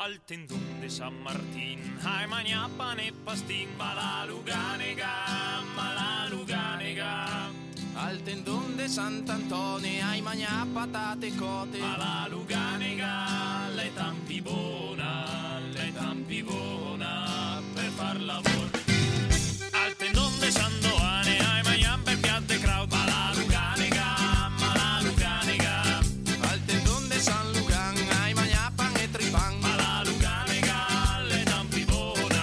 al tendon de San Martín, ai mangia pane e pastin, ma la Luganega, al tendon de Sant'Antone, ai mangia patate cote, ma la Luganega, le tampi buona, per far lavoro. Al tendon de San Doane, ai mangia bel piatto e kraut, ma la Luganega, al tendon de San Lugan, ai mangia pan e tripan, ma la Luganega, le tampi buona,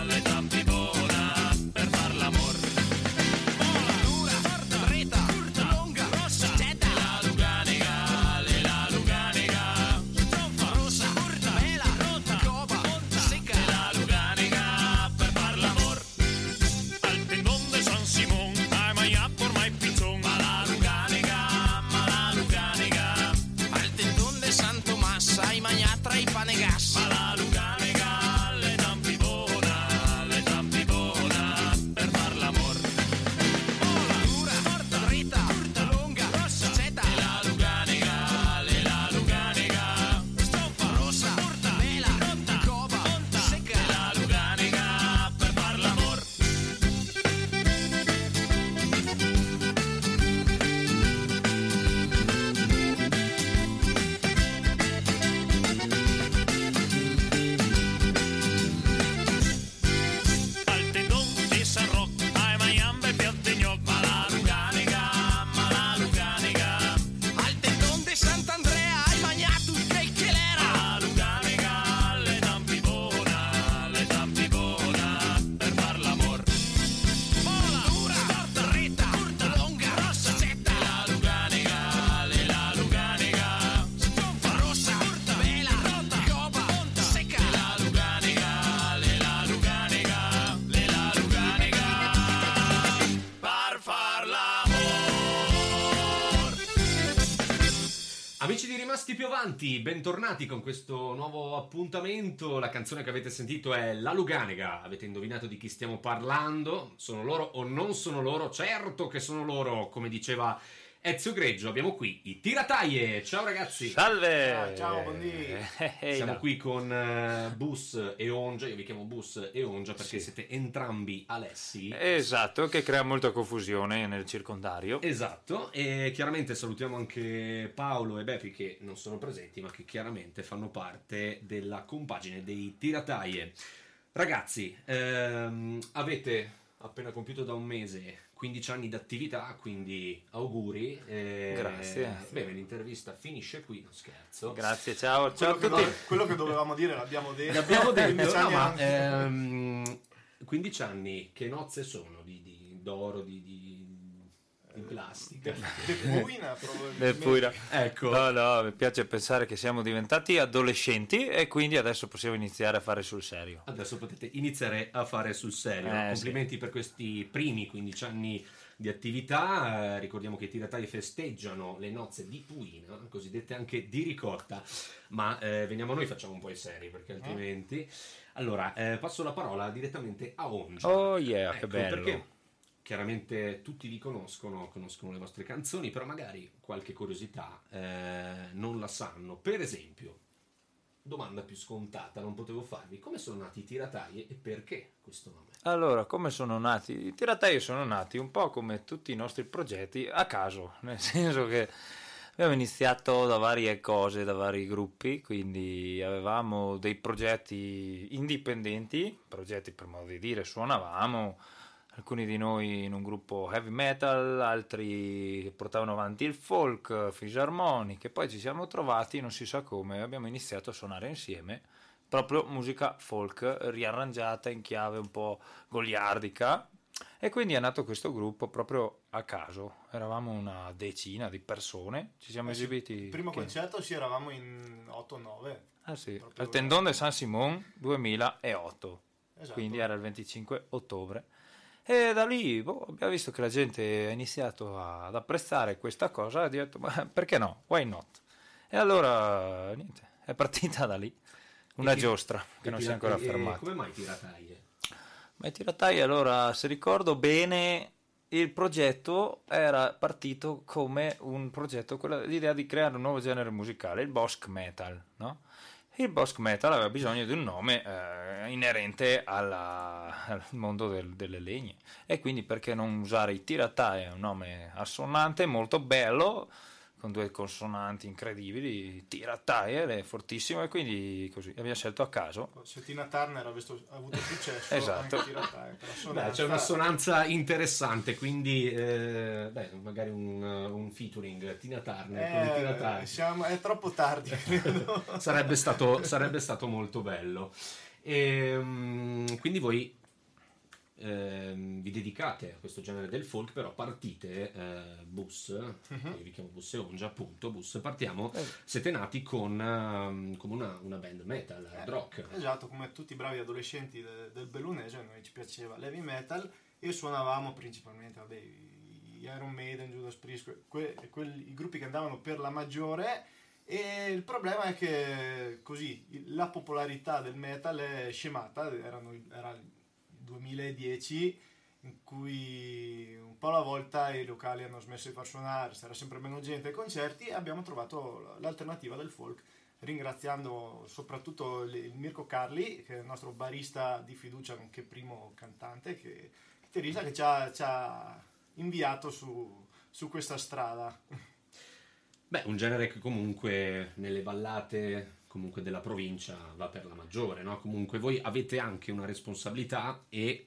per far l'amor. dura, dritta, lunga, rossa, ceta, La Luganega, rossa, bella, rotta, cova, secca, la Luganega, per far l'amor. Al tendon de San Simón, ai mangia ormai pizzon, ma la Luganega, al tendon de San Tomás, ai mangia tra i panegas, ma la Luganega, le tampi buona, per far l'amor. dura, dritta, lunga, rossa, ceta, La Luganega, rossa, bella, rotta, cova, secca, la Luganega, per far l'amor. Al tendon di San Roc, ai mangiam bel piatto de gnoc, ma la Luganega, al tendon de Sant'Andrea, hai mangia tutto il che l'era, la Luganega, le tampi buona, per far l'amor. dura, dritta, lunga, rossa, ceta, La Luganega, rossa, bella, rotta, cova, secca, la Luganega, per far l'amor. Amici di Rimasti Più Avanti, bentornati con questo nuovo appuntamento. La canzone che avete sentito è La Luganega. Avete indovinato di chi stiamo parlando? Sono loro o non sono loro? Certo che sono loro, come diceva Ezio Greggio. Abbiamo qui i Tirataie. Ciao ragazzi. Salve! Ciao, buondì. Siamo qui con Bus e Ongia. Io vi chiamo Bus e Ongia perché siete entrambi Alessi. Esatto, che crea molta confusione nel circondario. Esatto, e chiaramente salutiamo anche Paolo e Bepi che non sono presenti ma che chiaramente fanno parte della compagine dei Tirataie. Ragazzi, avete appena compiuto da un mese 15 anni d'attività, quindi auguri. Grazie. Bene, l'intervista finisce qui, non scherzo. Grazie, ciao a tutti. Quello che dovevamo dire l'abbiamo detto. L'abbiamo detto, 15 no, anni ma anche. 15 anni, che nozze sono d'oro, di plastica? Depuina, probabilmente. Del Puira. Ecco. No, mi piace pensare che siamo diventati adolescenti e quindi adesso possiamo iniziare a fare sul serio. Adesso potete iniziare a fare sul serio. Complimenti per questi primi 15 anni di attività. Ricordiamo che i Tirataie festeggiano le nozze di Puina, cosiddette anche di ricotta. Ma veniamo noi, facciamo un po' i seri perché altrimenti. Allora, passo la parola direttamente a Ongia. Oh yeah, Ecco, che bello. Perché chiaramente tutti vi conoscono le vostre canzoni, però magari qualche curiosità non la sanno. Per esempio, domanda più scontata, non potevo farvi: come sono nati i Tirataie e perché questo nome? Allora, come sono nati? I Tirataie sono nati un po' come tutti i nostri progetti a caso, nel senso che abbiamo iniziato da varie cose, da vari gruppi, quindi avevamo dei progetti indipendenti, progetti per modo di dire, suonavamo, alcuni di noi in un gruppo heavy metal, altri portavano avanti il folk, fisarmoniche, poi ci siamo trovati, non si sa come, abbiamo iniziato a suonare insieme, proprio musica folk riarrangiata in chiave un po' goliardica, e quindi è nato questo gruppo proprio a caso. Eravamo una decina di persone, ci siamo esibiti. Il primo concerto eravamo in 8-9. Ah sì, Proprio al Tendon de San Simón 2008, Esatto. quindi era il 25 ottobre. E da lì abbiamo visto che la gente ha iniziato ad apprezzare questa cosa e ha detto, ma perché no, why not? E allora niente, è partita da lì, una giostra che non si è ancora fermata. Come mai Tirataie? Ma i Tirataie, allora, se ricordo bene, il progetto era partito come un progetto, l'idea di creare un nuovo genere musicale, il Bosk Metal, no? il Bosc Metal aveva bisogno di un nome inerente al mondo delle legne, e quindi perché non usare i Tiratai, un nome assonante molto bello con 2 consonanti incredibili, Tiratai, è fortissimo, e quindi così abbiamo scelto a caso. Se Tina Turner ha avuto successo, Esatto. anche Tiratai, per C'è un'assonanza interessante, quindi magari un featuring Tina Turner con Tina Turner. È troppo tardi, credo. sarebbe stato molto bello. Quindi voi vi dedicate a questo genere del folk, però partite Bus, io vi chiamo Bus e Ongia, appunto. Bus, partiamo, siete nati come una band metal, hard rock. Esatto, come tutti i bravi adolescenti del bellunese, a noi ci piaceva l'heavy metal e suonavamo principalmente gli Iron Maiden, Judas Priest, i gruppi che andavano per la maggiore. E il problema è che così la popolarità del metal è scemata, era il 2010 in cui un po' alla volta i locali hanno smesso di far suonare, c'era sempre meno gente ai concerti, e abbiamo trovato l'alternativa del folk, ringraziando soprattutto il Mirko Carli, che è il nostro barista di fiducia, nonché primo cantante, chitarrista, che ci ha inviato su questa strada. Beh, un genere che comunque nelle ballate comunque della provincia va per la maggiore, no? Comunque voi avete anche una responsabilità e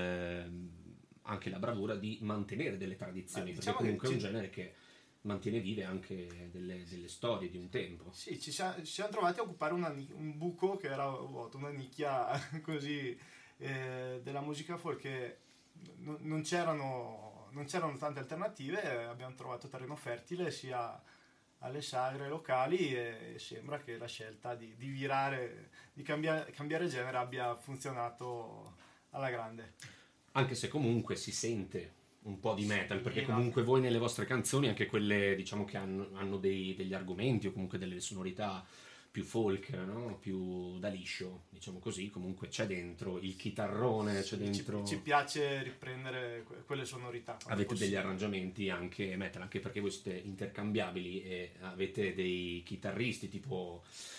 anche la bravura di mantenere delle tradizioni, perché comunque è un genere che mantiene vive anche delle storie di un tempo. Sì, ci siamo trovati a occupare un buco che era vuoto, una nicchia così della musica folk, che non c'erano tante alternative, abbiamo trovato terreno fertile sia alle sagre locali, e sembra che la scelta di virare, di cambiare genere abbia funzionato alla grande. Anche se comunque si sente un po' di metal, perché comunque voi nelle vostre canzoni, anche quelle diciamo che hanno degli argomenti o comunque delle sonorità più folk, no? Più da liscio, diciamo così, comunque c'è dentro il chitarrone, c'è dentro... Ci piace riprendere quelle sonorità. Avete degli arrangiamenti anche metal, anche perché voi siete intercambiabili e avete dei chitarristi tipo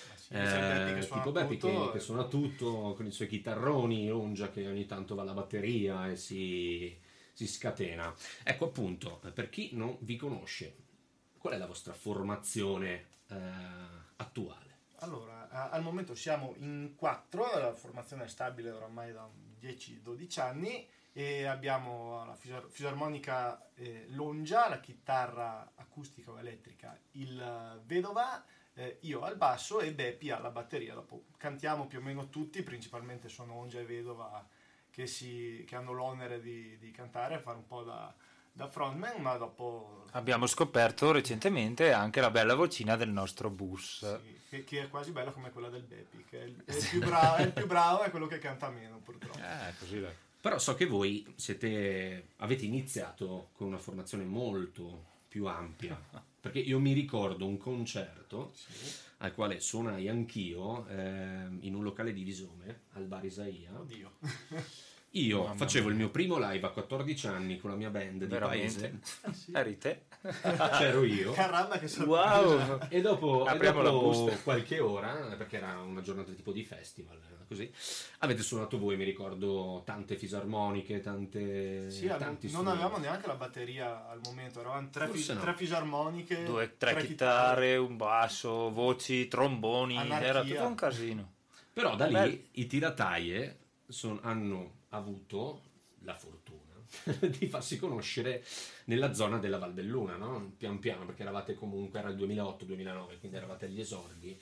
Beppi che suona tutto con i suoi chitarroni, Ongia che ogni tanto va alla batteria e si scatena. Ecco, appunto, per chi non vi conosce, qual è la vostra formazione attuale? Allora, al momento siamo in 4, la formazione è stabile oramai da 10-12 anni, e abbiamo la fisarmonica Longia, la chitarra acustica o elettrica il Vedova, io al basso e Beppi alla batteria. Dopo cantiamo più o meno tutti, principalmente sono Ongia e Vedova che hanno l'onere di cantare, fare un po' da frontman, ma dopo... Abbiamo scoperto recentemente anche la bella vocina del nostro Bus. Sì, che è quasi bella come quella del Beppi, che è il più bravo, è quello che canta meno, purtroppo. Così dai. Però so che voi avete iniziato con una formazione molto più ampia, perché io mi ricordo un concerto al quale suonai anch'io in un locale di Visome, al bar Isaia. Oddio. Io facevo il mio primo live a 14 anni con la mia band di paese. Eri te? C'ero io. Caramba, che sorpresa. Wow! E dopo la busta. qualche ora, perché era una giornata tipo di festival, così, avete suonato voi, mi ricordo, tante fisarmoniche, tanti non strumenti. avevamo neanche la batteria al momento, eravamo tre fisarmoniche, 3 chitarre, un basso, voci, tromboni, anarchia. Era tutto un casino. Però da lì i Tirataie hanno avuto la fortuna di farsi conoscere nella zona della Val Belluna, no? Pian piano, perché eravate comunque, era il 2008-2009, quindi eravate agli esordi,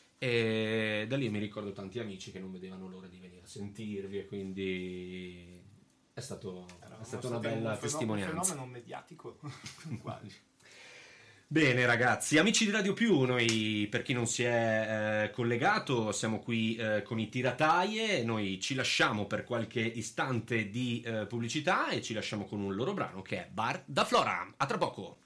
e da lì mi ricordo tanti amici che non vedevano l'ora di venire a sentirvi, e quindi è stata una bella testimonianza. Un fenomeno mediatico quasi. Bene ragazzi, amici di Radio Più, noi per chi non si è collegato siamo qui con i Tirataie, noi ci lasciamo per qualche istante di pubblicità e ci lasciamo con un loro brano che è Bar da Flora. A tra poco!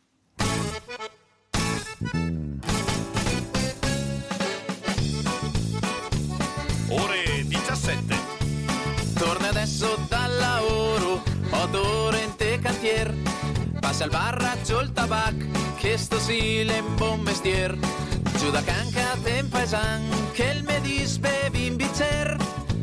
Ore 17. Torna adesso dal lavoro, 8 ore in te cantier. Passa al bar, raggio il tabac, che sto sì è un buon mestier. giù da canca tempaesan che il me disbevi in bicer.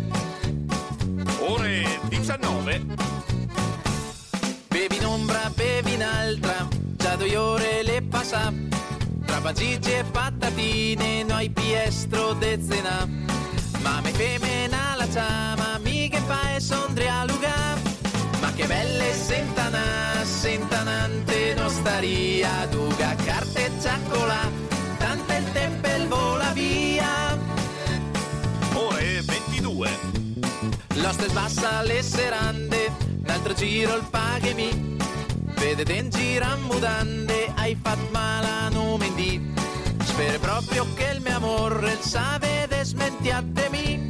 Ore 19. Bevi in ombra, bevi in altra, già 2 ore le passa. Tra bagigi e patatine, noi piestro de cena. Ma me femena la ciama, mi che fa e sondria luga. Ma che belle sentanante nostaria, duga carte e ciaccola, tanto il tempo vola via. Ore 22. L'oste sbassa le serande, un altro giro il paghemi. Vedete in gira mudande, hai fatto male a nome di. Spero proprio che il mio amore il sa vede smentiatemi.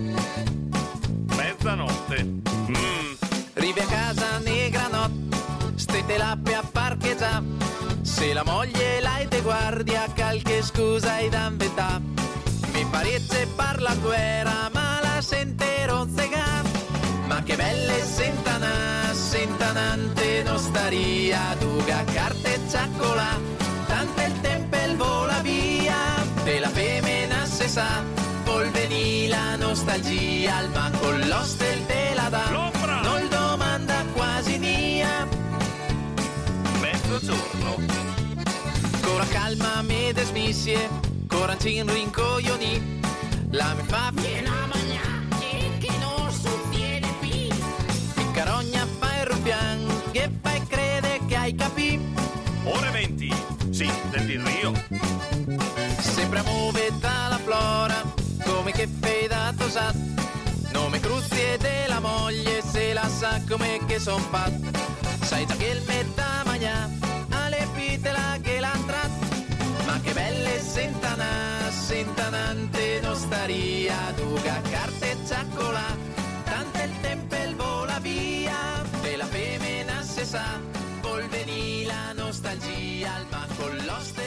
Mezzanotte. Rivi a casa negra notte, stette l'appe a parcheggiare. Se la moglie l'hai te guardia, qualche scusa hai da inventare. Mi parece parla guerra, ma la sente rozzega. Ma che belle sentanante nostaria, duga carte e ciaccola, tanto il tempo vola via. Della femina se sa, polveni la nostalgia, al ma con l'hostel te la dà. L'ombra. Non domanda quasi nia. Mezzogiorno. Cora calma me desmisie, corancin rincoglioni. La mi fa piena magna e che non sostiene più. Mi carogna fa il rubian, che fai crede che hai capì. Ore 20. Sì, del Rio. Sempre muove dalla flora, come che fai da tosat. Nome cruzie della moglie, se la sa come che son fatto. Sai già che il metà magna, alle pitela che l'han tratto. Ma che belle sentanante nostaria, duga carte e ciaccola, tanto il tempo vola via. Della femina se sa, polveni la nostalgia, al ma con l'oste